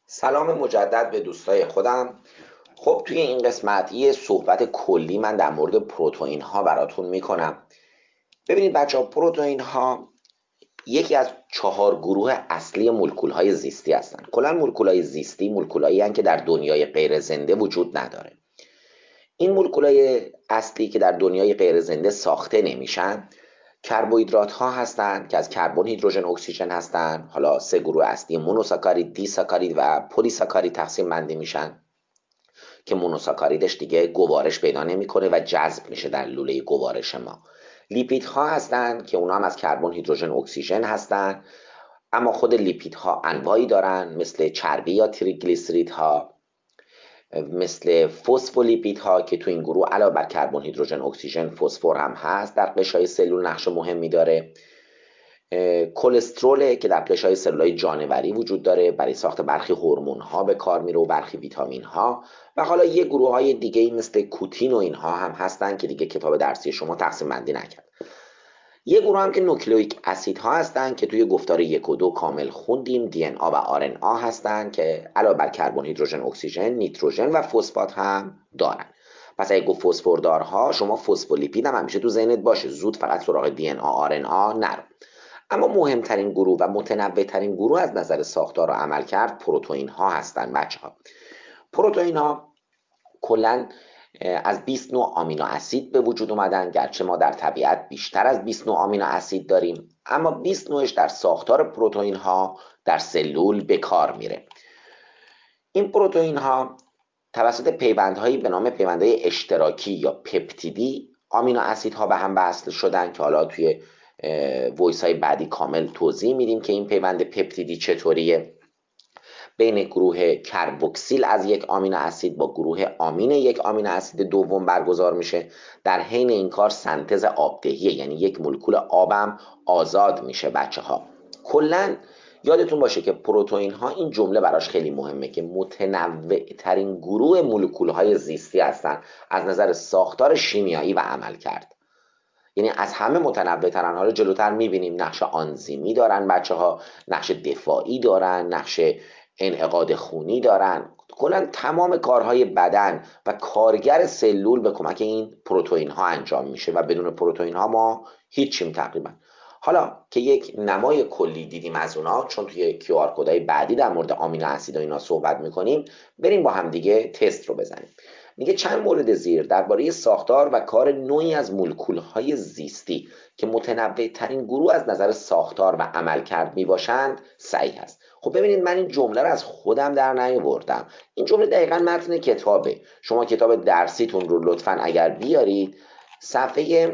سلام مجدد به دوستای خودم. خب توی این قسمت یه صحبت کلی من در مورد پروتئین ها براتون میکنم. ببینید بچه ها، پروتئین ها یکی از 4 گروه اصلی مولکول های زیستی هستن. کلا مولکول های زیستی مولکول هایی هستن که در دنیای غیر زنده وجود نداره. این مولکول های اصلی که در دنیای غیر زنده ساخته نمیشن کربوهیدرات ها هستند که از کربن، هیدروژن، اکسیژن هستند. حالا 3 گروه اصلی مونوساکارید، دیساکارید و پلیساکارید تقسیم بندی میشن که مونوساکاریدش دیگه گوارش پیدا نمیکنه و جذب میشه در لوله گوارش ما. لیپیدها هستند که اونا هم از کربن، هیدروژن، اکسیژن هستند، اما خود لیپیدها انواعی دارن، مثل چربی یا تریگلیسیریدها، مثل فسفولیپیدها که تو این گروه علاوه بر کربن، هیدروژن، اکسیژن فسفر هم هست، در قشای سلول نقش مهمی داره. کلسترول که در قشای سلولای جانوری وجود داره، برای ساخت برخی هورمون ها به کار میره و برخی ویتامین ها. و حالا یه گروه های دیگه مثل کوتین و اینها هم هستن که دیگه کتاب درسی شما تقسیم بندی نکرد. یه گروه هم که نوکلئیک اسید ها هستن که توی گفتار 1 و 2 کامل خوندیم، دی ان آ و آر ان آ هستن که علاوه بر کربن، هیدروژن، اکسیژن، نیتروژن و فسفات هم دارن. پس اگه گفت فسفوردارها، شما فسفولیپید هم همیشه تو ذهنت باشه، زود فقط سراغ دی ان آ آر ان آ نرو. اما مهمترین گروه و متنوعترین گروه از نظر ساختار و عملکرد پروتئین ها هستن بچه ها. پروتئین ها کلاً از 20 نوع آمینو اسید به وجود اومدن، گرچه ما در طبیعت بیشتر از 20 نوع آمینو اسید داریم، اما 20 نوعش در ساختار پروتئین ها در سلول به کار میره. این پروتئین ها توسط پیوندهایی به نام پیوندهای اشتراکی یا پپتیدی آمینو اسیدها به هم وصل شدن که حالا توی وایس های بعدی کامل توضیح میدیم که این پیوند پپتیدی چطوریه. بین گروه کربوکسیل از یک آمینو اسید با گروه آمین یک آمینو اسید دوم برگزار میشه. در حین این کار سنتز آبدهیه، یعنی یک مولکول آبم آزاد میشه بچه ها. کلا یادتون باشه که پروتئین ها، این جمله براش خیلی مهمه، که متنوع ترین گروه مولکول های زیستی هستن از نظر ساختار شیمیایی و عملکرد. یعنی از همه متنوع ترن. حالا جلوتر میبینیم نقش آنزیمی دارن بچه ها، نقش دفاعی دارن، نقش انعقاد خونی دارن. کلا تمام کارهای بدن و کارگر سلول به کمک این پروتئین ها انجام میشه و بدون پروتئین ها ما هیچیم تقریبا. حالا که یک نمای کلی دیدیم از اونا، چون توی کیو آر کدهای بعدی در مورد آمینو اسید و اینا صحبت میکنیم، بریم با هم دیگه تست رو بزنیم. میگه چند مورد زیر درباره ساختار و کار نوعی از مولکول‌های زیستی که متنوع ترین گروه از نظر ساختار و عملکرد میباشند صحیح است. خب ببینید، من این جمله رو از خودم در نیاوردم، این جمله دقیقاً متن کتابه. شما کتاب درسیتون رو لطفاً اگر بیارید صفحه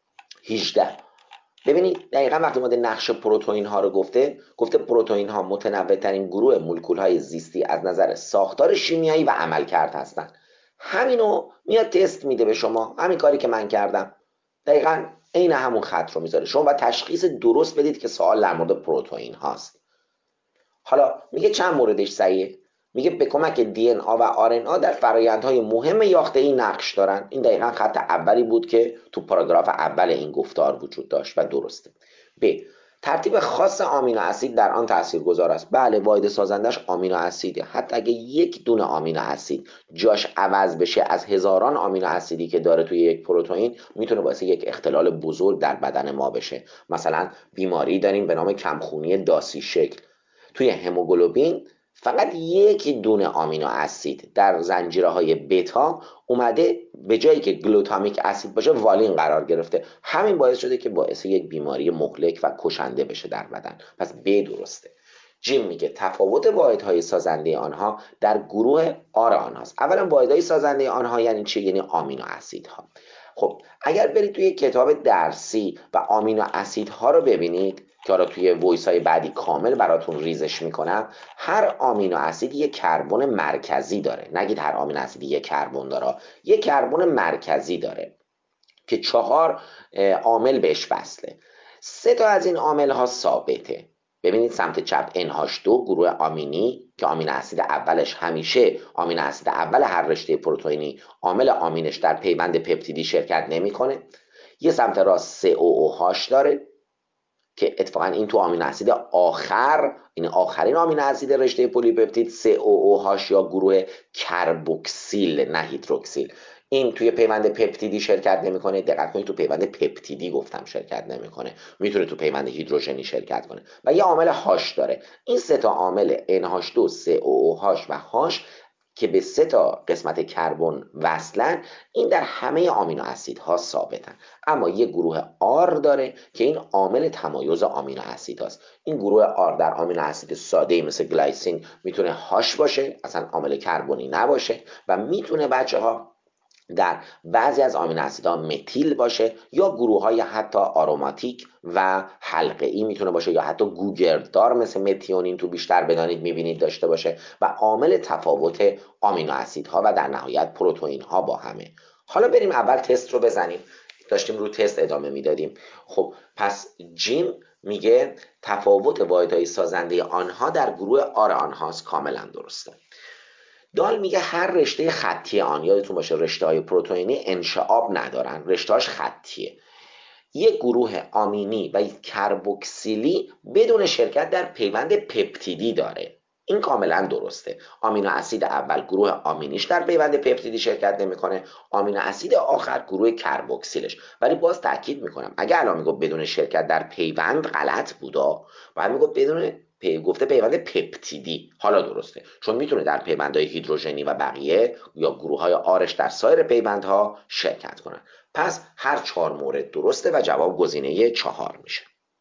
18، ببینید دقیقاً وقتی اومده نقش پروتئین ها رو گفته پروتئین ها متنوع ترین گروه مولکول های زیستی از نظر ساختار شیمیایی و عملکرد هستند. همینو میاد تست میده به شما، همین کاری که من کردم دقیقاً عین همون خط رو میذاره. شما باید تشخیص درست بدید که سوال در مورد پروتئین هاست. حالا میگه چند موردش صحیحه. میگه به کمک دی ان آ و آر ان آ در فرآیندهای مهم یافته‌ای نقش دارن. این دقیقاً خط اولی بود که تو پاراگراف اول این گفتار وجود داشت و درسته. ب، ترتیب خاص آمینو اسید در آن تاثیرگذار است. بله، واحد سازندش آمینو اسیده. حتی اگه یک دونه آمینو اسید جاش عوض بشه از هزاران آمینو اسیدی که داره توی یک پروتئین، میتونه باعث یک اختلال بزرگ در بدن ما بشه. مثلا بیماری داریم به نام کمخونی داسی شکل. توی هموگلوبین فقط یک دونه آمینو اسید در زنجیره های بتا اومده به جایی که گلوتامیک اسید باشه والین قرار گرفته. همین باعث شده که باعث یک بیماری مهلک و کشنده بشه در بدن. پس ب درسته. جیم میگه تفاوت واحدهای سازنده آنها در گروه آر آنهاست. اولا واحدهای سازنده آنها یعنی چی؟ یعنی آمینو اسیدها. خب اگر برید توی کتاب درسی و آمینو اسیدها رو ببینید که حالا توی وایس های بعدی کامل براتون ریزش میکنم، هر آمینو اسید یک کربن مرکزی داره. نگید هر آمینو اسید یک کربن داره، یک کربن مرکزی داره که 4 عامل بهش وصله. 3 تا از این عامل ها ثابته. ببینید سمت چپ NH2 گروه آمینی که آمینو اسید اولش همیشه آمینو اسید اول هر رشته پروتئینی عامل آمینش در پیوند پپتیدی شرکت نمیکنه. یه سمت راست COOH داره که اتفاقا این تو آمینو اسید آخر، این آخرین آمینو اسید رشته پلیپپتید COOH یا گروه کربوکسیل نه هیدروکسیل، این توی پیوند پپتیدی شرکت نمیکنه. دقت کنید تو پیوند پپتیدی گفتم شرکت نمیکنه، میتونه تو پیوند هیدروژنی شرکت کنه. و یه عامل هاش داره. این سه تا عامل NH2 COOH و هاش که به سه تا قسمت کربن وصلن، این در همه آمینو اسیدها ثابتن. اما یک گروه آر داره که این عامل تمایز آمینو اسیدهاست. این گروه آر در آمینو اسید ساده مثل گلایسین میتونه هاش باشه، اصلا عامل کربنی نباشه، و میتونه بچه‌ها در بعضی از آمینو اسیدها متیل باشه، یا گروه های حتی آروماتیک و حلقه ای میتونه باشه، یا حتی گوگرددار مثل متیونین تو بیشتر بدانید میبینید داشته باشه، و عامل تفاوت آمینو اسیدها و در نهایت پروتئین ها با همه. حالا بریم اول تست رو بزنیم. داشتیم رو تست ادامه میدادیم. خب پس جیم میگه تفاوت واحدهای سازنده آنها در گروه آر آنهاست، کاملا درسته. دال میگه هر رشته خطی آن، یادتون باشه رشته های پروتئینی انشعاب ندارن، رشتهاش خطیه. یک گروه آمینی و یک کربوکسیلی بدون شرکت در پیوند پپتیدی داره. این کاملا درسته. آمینو اسید اول گروه آمینیش در پیوند پپتیدی شرکت نمیکنه، آمینو اسید آخر گروه کربوکسیلش. ولی باز تاکید میکنم اگه الان میگم بدون شرکت در پیوند غلط بودا، باید میگم بدون گفته پیوند پپتیدی. حالا درسته چون میتونه در پیوندهای هیدروژنی و بقیه یا گروه های آرش در سایر پیوندها شرکت کنن. پس هر 4 مورد درسته و جواب گزینه 4 میشه.